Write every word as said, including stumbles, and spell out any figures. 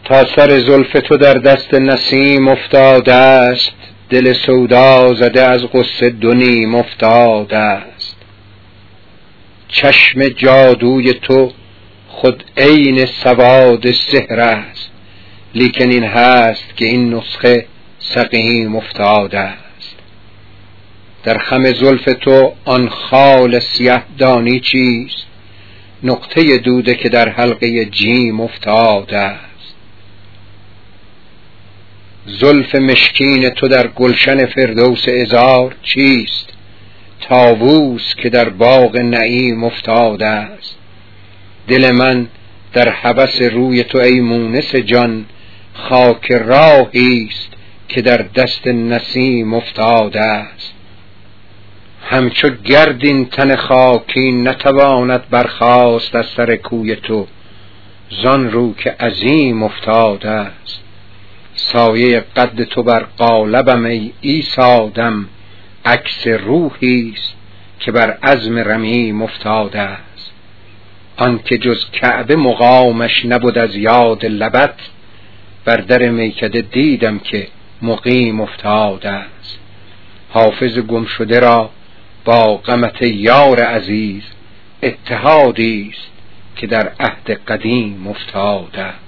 تا سر زلف تو در دست نسیم افتاده است، دل سودا زده از غصه دو نیم افتاده است. چشم جادوی تو خود عین سواد سحر است، لیکن این هست که این نسخه سقیم افتاده است. در خم زلف تو آن خال سیه دانی چیست؟ نقطه دوده که در حلقه جیم افتاده است. زلف مشکین تو در گلشن فردوس عذار چیست؟ طاووس که در باغ نعیم افتاده است. دل من در هوس روی تو ای مونس جان، خاک راهی است که در دست نسیم افتاده است. همچو گرد این تن خاکی نتواند برخاست از سر کوی تو، زان رو که عظیم افتاده است. سایه قد تو بر قالبم ای عیسی دم، عکس روحی است که بر عظم رمیم افتاده است. آن که جز کعبه مقامش نبود از یاد لبت، بر در میکده دیدم که مقیم افتاده است. حافظ گم شده را با غمت یار عزیز، اتحادی است که در عهد قدیم افتاده است.